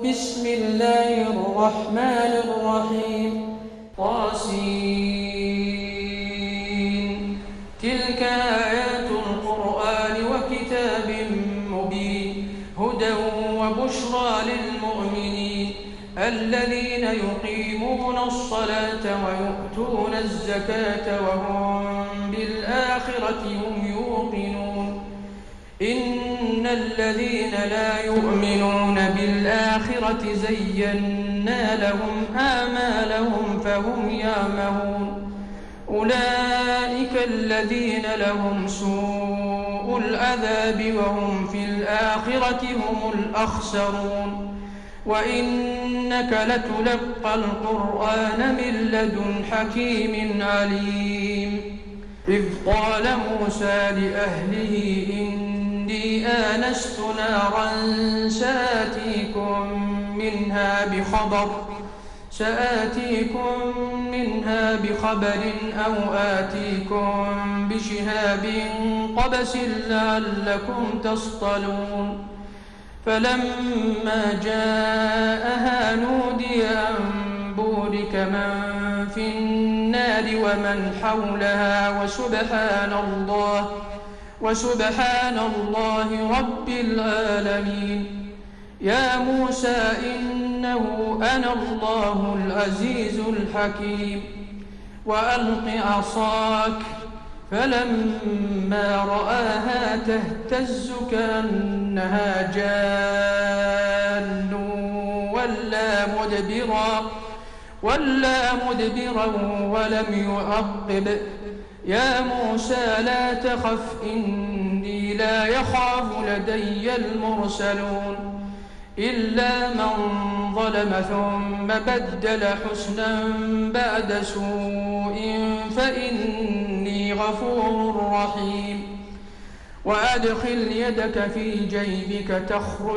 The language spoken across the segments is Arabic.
بسم الله الرحمن الرحيم طاسين تلك آيات القرآن وكتاب مبين هدى وبشرى للمؤمنين الذين يقيمون الصلاة ويؤتون الزكاة وهم بالآخرة هم يوقنون إن الذين لا يؤمنون بالآخرة زينا لهم آمالهم فهم يعمهون أولئك الذين لهم سوء العذاب وهم في الآخرة هم الأخسرون وإنك لتلقى القرآن من لدن حكيم عليم إذ قال موسى لأهله إني آنست نارا سآتيكم منها بخبر أو آتيكم بشهاب قبس لعلكم تصطلون فلما جاءها نودي أن بورك من في النار ومن حولها وسبحان الله رب العالمين يا موسى إنه أنا الله العزيز الحكيم وألق عصاك فلما رآها تهتز كأنها جان ولا مدبرا ولم يعقب يا موسى لا تخف إني لا يخاف لدي المرسلون إلا من ظلم ثم بدل حسنا بعد سوء فإني غفور رحيم وأدخل يدك في جيبك تخرج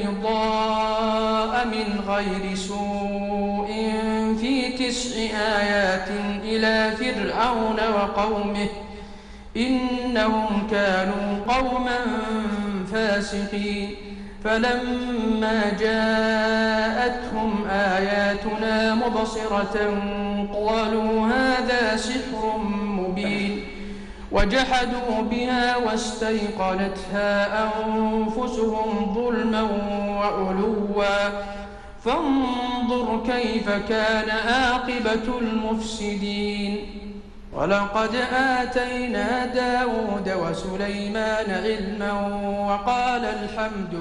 بيضاء من غير سوء في 9 آيات إلى فرعون وقومه إنهم كانوا قوما فاسقين فلما جاءتهم آياتنا مبصرة قالوا هذا سحر مبين وجحدوا بها واستيقنتها أنفسهم ظلما وعلوا فانظر كيف كان عاقبة المفسدين ولقد آتينا داود وسليمان علما وقال الحمد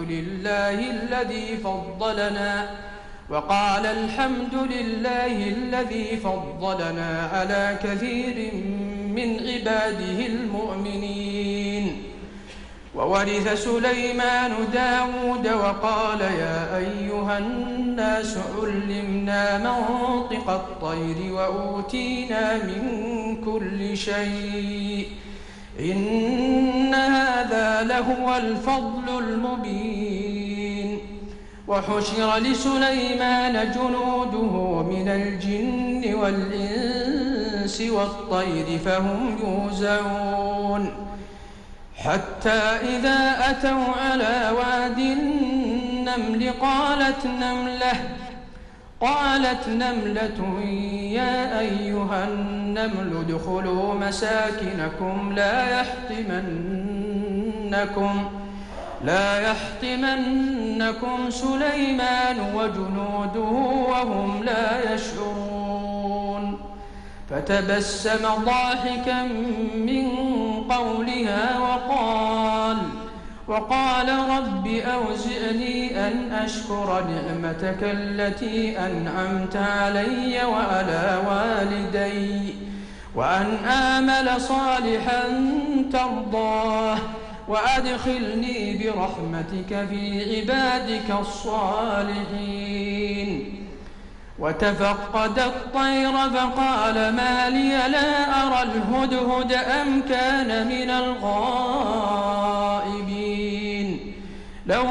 لله الذي فضلنا على كثير من عباده المؤمنين وورث سليمان داود وقال يا أيها الناس علمنا منطق الطير وأوتينا من كل شيء إن هذا لهو الفضل المبين وحشر لسليمان جنوده من الجن والإنس والطير فهم يوزعون حتى إذا أتوا على واد النمل قالت نملة يا أيها النمل ادخلوا مساكنكم لا يحطمنكم سليمان وجنوده وهم لا يشعرون فتبسم ضاحكا من قولها وقال رب أوزعني أن أشكر نعمتك التي أنعمت علي وعلى والدي وأن آمل صالحا ترضاه وأدخلني برحمتك في عبادك الصالحين وتفقد الطير فقال ما لي لا أرى الهدهد أم كان من الغائبين لو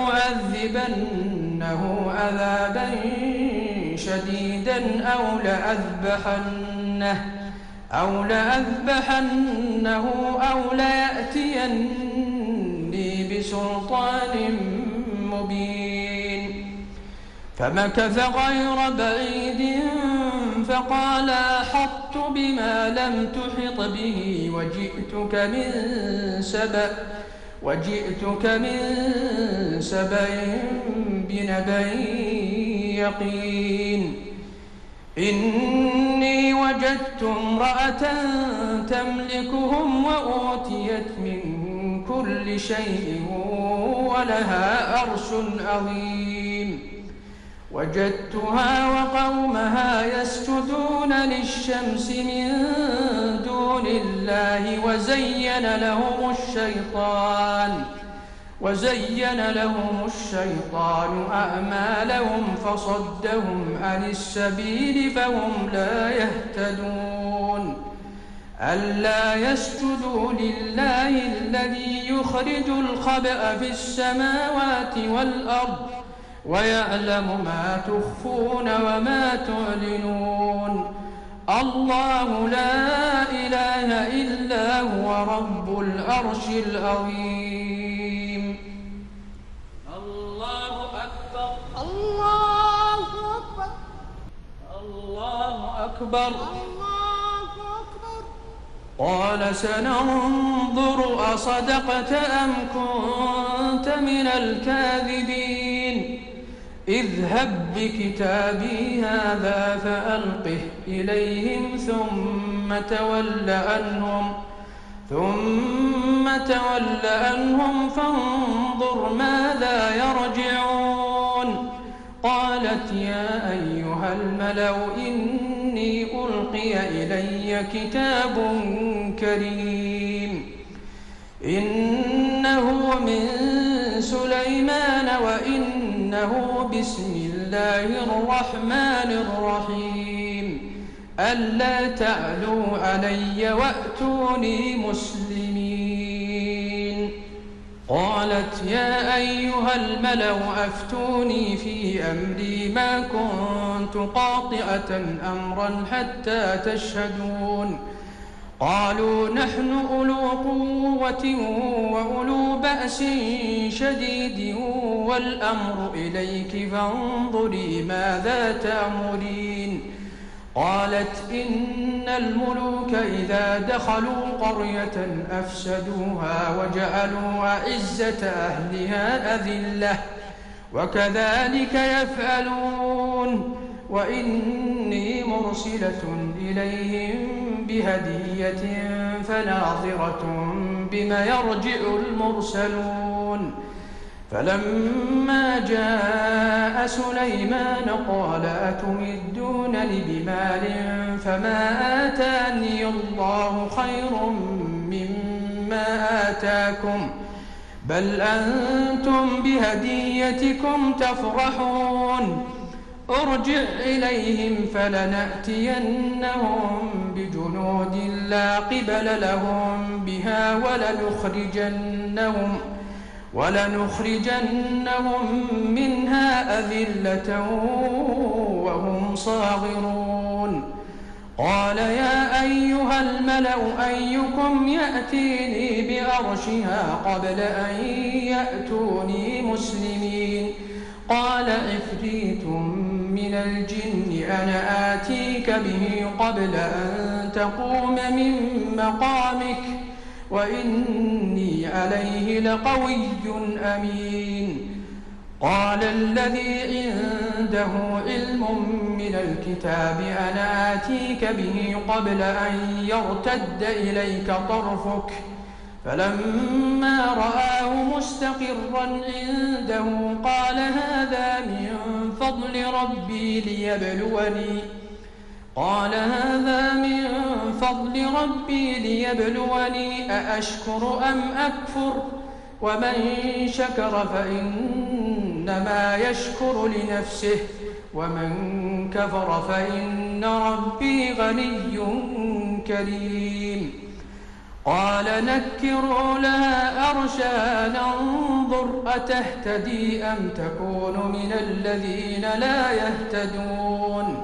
أذبنه عذابا شديدا أو لأذبحنه أو ليأتيني بسلطان مبين فمكث غير بعيد فقال أحطت بما لم تحط به وجئتك من سبأ بنبأ يقين إني وجدت امرأة تملكهم وأوتيت من كل شيء ولها عرش عظيم وجدتها وقومها يسجدون للشمس من دون الله وزين لهم الشيطان أعمالهم فصدهم عن السبيل فهم لا يهتدون ألا يسجدوا لله الذي يخرج الخبأ في السماوات والأرض ويعلم ما تخفون وما تعلنون الله لا إله إلا هو رب العرش العظيم. الله أكبر الله أكبر الله أكبر الله أكبر. قال سننظر أصدقت أم كنت من الكاذبين اذهب بكتابي هذا فألقه إليهم ثم تول عنهم فانظر ماذا يرجعون. قالت يا أيها الملأ إني ألقي إلي كتاب كريم إنه من سليمان وإنه بسم الله الرحمن الرحيم ألا تعلوا علي وأتوني مسلمين. قالت يا أيها الملأ أفتوني في أمري ما كنت قاطعة أمرا حتى تشهدون. قالوا نحن أولو قوة وأولو بأس شديد والأمر إليك فانظري ماذا تأمرين. قالت إن الملوك إذا دخلوا قرية أفسدوها وجعلوا أعزة أهلها أذلة وكذلك يفعلون. وإني مرسلة إليهم بهدية فناظرة بما يرجع المرسلون. فلما جاء سليمان قال أتمدونني بمال فما آتاني الله خير مما آتاكم بل أنتم بهديتكم تفرحون. ارجع إليهم فلنأتينهم بجنود لا قبل لهم بها ولنخرجنهم منها أذلة وهم صاغرون. قال يا أيها الملأ أيكم يأتيني بأرشها قبل أن يأتوني مسلمين. قال عفريت من الجن أنا آتيك به قبل أن تقوم من مقامك وإني عليه لقوي أمين. قال الذي عنده علم من الكتاب أنا آتيك به قبل أن يرتد إليك طرفك فلما رآه مستقرا عنده قال هذا من فضل ربي ليبلوني أأشكر أم أكفر ومن شكر فإنما يشكر لنفسه ومن كفر فإن ربي غني كريم. قال نكروا لها عرشها ننظر أتهتدي أم تكون من الذين لا يهتدون.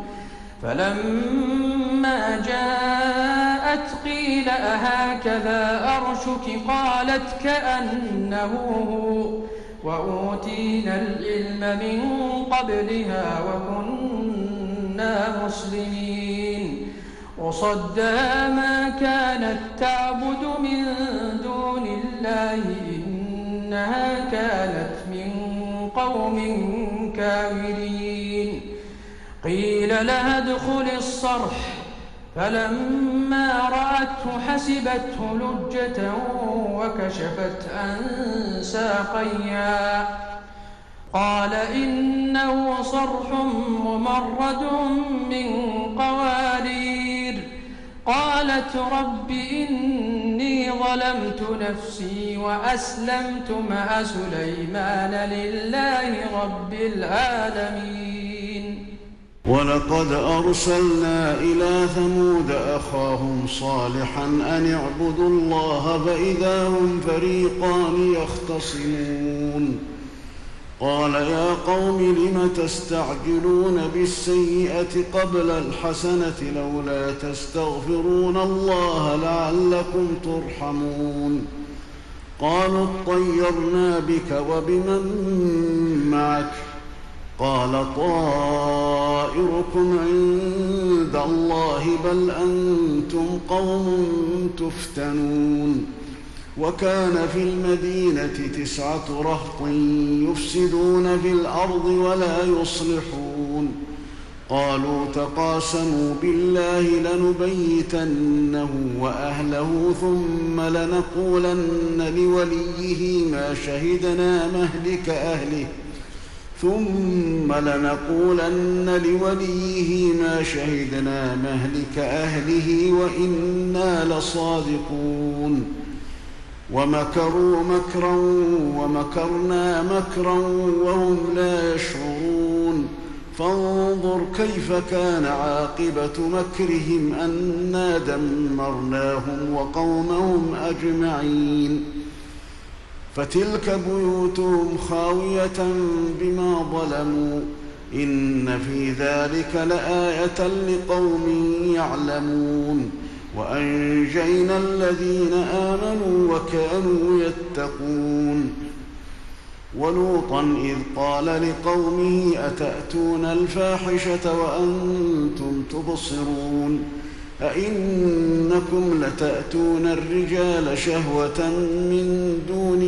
فلما جاءت قيل أهكذا عرشك قالت كأنه هو وأوتينا العلم من قبلها وكنا مسلمين وصدها ما كانت تعبد من دون الله إنها كانت من قوم كافرين قيل لها ادخل الصرح فلما رأته حسبته لجة وكشفت عن ساقيها قال إنه صرح ممرد من قوارير قالت رب إني ظلمت نفسي وأسلمت مع سليمان لله رب العالمين. ولقد أرسلنا إلى ثمود أخاهم صالحا أن اعبدوا الله فإذا هم فريقان يختصمون قال يا قوم لم تستعجلون بالسيئة قبل الحسنة لولا تستغفرون الله لعلكم ترحمون قالوا اطيرنا بك وبمن معك قال طائركم عند الله بل أنتم قوم تفتنون وكان في المدينة 9 رهط يفسدون في الأرض ولا يصلحون قالوا تقاسموا بالله لنبيتنه وأهله ثم لنقولن لوليه ما شهدنا مهلك أهله وإنا لصادقون ومكروا مكرا ومكرنا مكرا وهم لا يشعرون فانظر كيف كان عاقبة مكرهم أنا دمرناهم وقومهم أجمعين فتلك بيوتهم خاوية بما ظلموا إن في ذلك لآية لقوم يعلمون وأنجينا الذين آمنوا وكانوا يتقون ولوطا إذ قال لقومه أتأتون الفاحشة وأنتم تبصرون أئنكم لتأتون الرجال شهوة من دون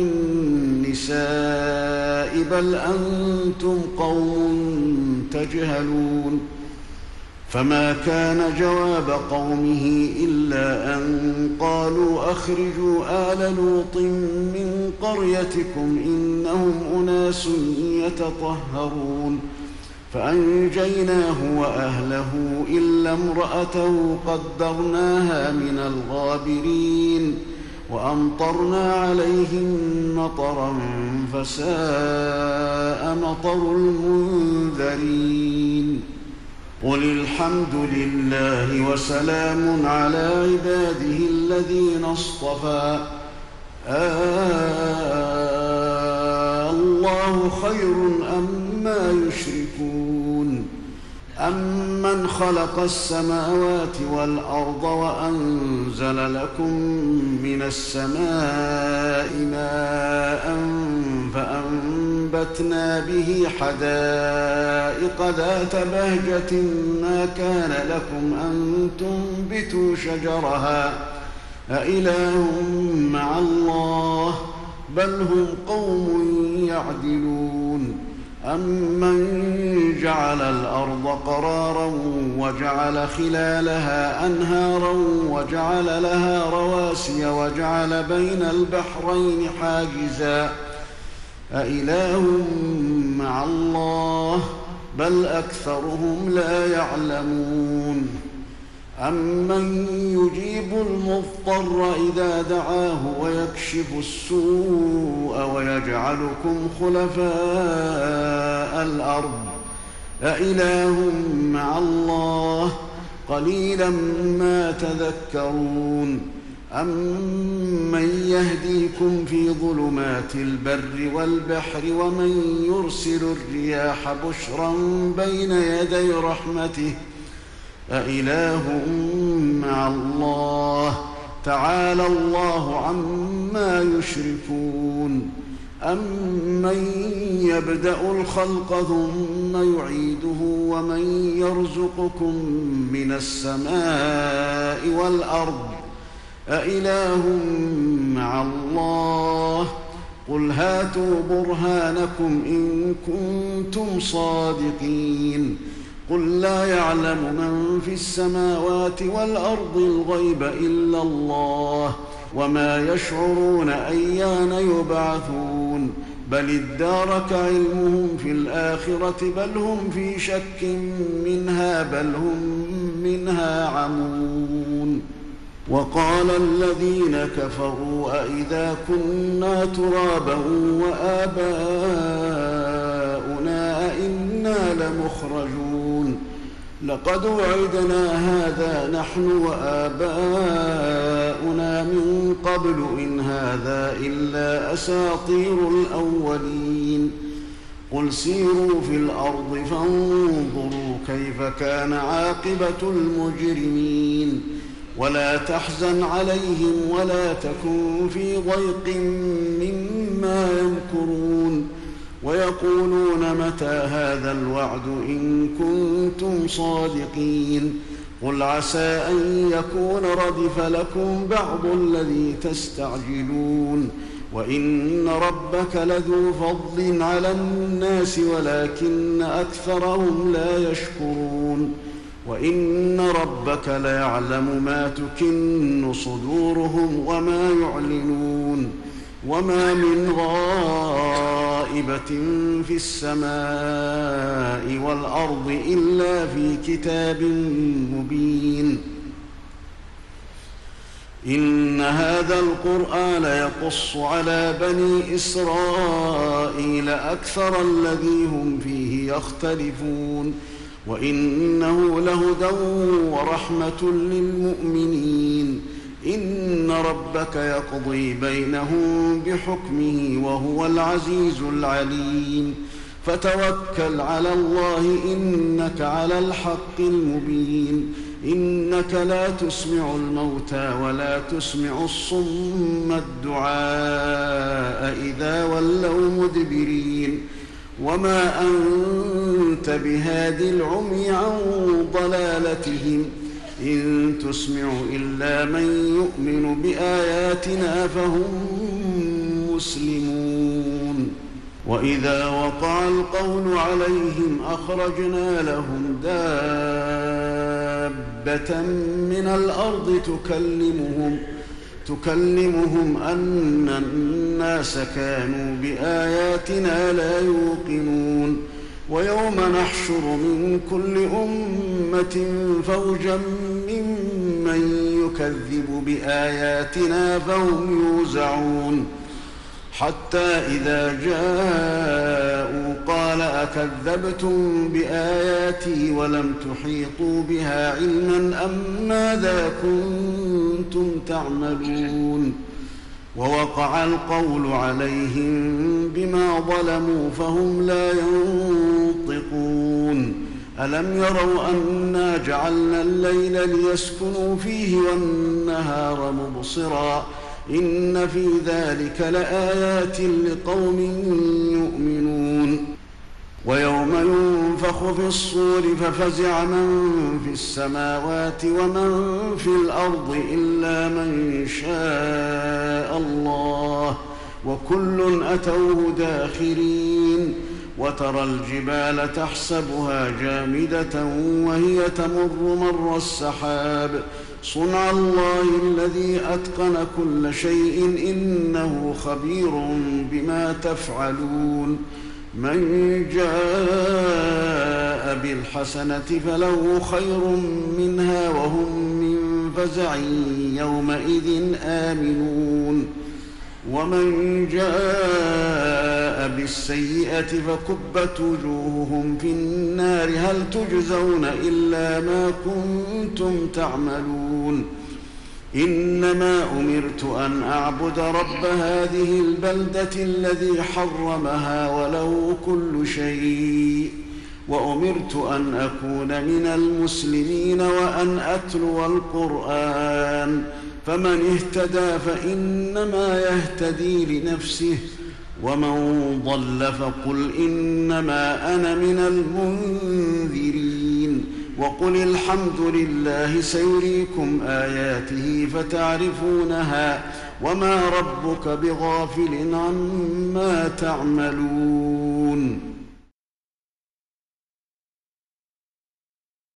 النساء بل أنتم قوم تجهلون فما كان جواب قومه إلا أن قالوا أخرجوا آل لوط من قريتكم إنهم أناس يتطهرون فأنجيناه وأهله إلا امرأته قدرناها من الغابرين وأمطرنا عليهم مطرا فساء مطر المنذرين قل الحمد لله وسلام على عباده الذين اصطفى الله خير أما يشركون أمن خلق السماوات والأرض وأنزل لكم من السماء ماء فأنبتنا به حدائق ذات بهجة ما كان لكم أن تنبتوا شجرها أإله مع الله بل هم قوم يعدلون أمن جعل الأرض قرارا وجعل خلالها أنهارا وجعل لها رواسي وجعل بين البحرين حاجزا أإله مع الله بل أكثرهم لا يعلمون أمن يجيب المضطر إذا دعاه ويكشف السوء ويجعلكم خلفاء الأرض أإله مع الله قليلا ما تذكرون أمن يهديكم في ظلمات البر والبحر ومن يرسل الرياح بشرا بين يدي رحمته أإله مع الله تعالى الله عما يشركون أمن يبدأ الخلق ثم يعيده ومن يرزقكم من السماء والأرض أإله مع الله قل هاتوا برهانكم إن كنتم صادقين قل لا يعلم من في السماوات والأرض الغيب إلا الله وما يشعرون أيان يبعثون بل ادارك علمهم في الآخرة بل هم في شك منها بل هم منها عمون وقال الذين كفروا أئذا كنا ترابا وآباؤنا أئنا لمخرجون لقد وعدنا هذا نحن وآباؤنا من قبل إن هذا إلا أساطير الأولين قل سيروا في الأرض فانظروا كيف كان عاقبة المجرمين ولا تحزن عليهم ولا تكن في ضيق مما يمكرون ويقولون متى هذا الوعد إن كنتم صادقين قل عسى أن يكون ردف لكم بعض الذي تستعجلون وإن ربك لذو فضل على الناس ولكن أكثرهم لا يشكرون وإن ربك ليعلم ما تكن صدورهم وما يعلنون وما من غائبة في السماء والأرض إلا في كتاب مبين إن هذا القرآن يقص على بني إسرائيل أكثر الذي هم فيه يختلفون وإنه لهدى ورحمة للمؤمنين إن ربك يقضي بينهم بحكمه وهو العزيز العليم فتوكل على الله إنك على الحق المبين إنك لا تسمع الموتى ولا تسمع الصم الدعاء إذا ولوا مدبرين وما أنت بهادي العمي عن ضلالتهم إن تسمع إلا من يؤمن بآياتنا فهم مسلمون وإذا وقع القول عليهم أخرجنا لهم دابة من الأرض تكلمهم أن الناس كانوا بآياتنا لا يوقنون ويوم نحشر من كل أمة فوجا ممن يكذب بآياتنا فهم يوزعون حتى إذا جاءوا قال أكذبتم بآياتي ولم تحيطوا بها علما أم ماذا كنتم تعملون ووقع القول عليهم بما ظلموا فهم لا ينطقون ألم يروا أنا جعلنا الليل ليسكنوا فيه والنهار مبصرا إن في ذلك لآيات لقوم يؤمنون ويوم ينفخ في الصور ففزع من في السماوات ومن في الأرض إلا من شاء الله وكل أتوه داخرين وترى الجبال تحسبها جامدة وهي تمر مر السحاب صنع الله الذي أتقن كل شيء إنه خبير بما تفعلون من جاء بالحسنة فله خير منها وهم من فزع يومئذ آمنون ومن جاء بالسيئة فكبت وجوههم في النار هل تجزون إلا ما كنتم تعملون إنما أمرت أن أعبد رب هذه البلدة الذي حرمها وله كل شيء وأمرت أن أكون من المسلمين وأن أتلو القرآن فمن اهتدى فإنما يهتدي لنفسه ومن ضل فقل إنما أنا من المنذرين وقل الحمد لله سيريكم آياته فتعرفونها وما ربك بغافل عما تعملون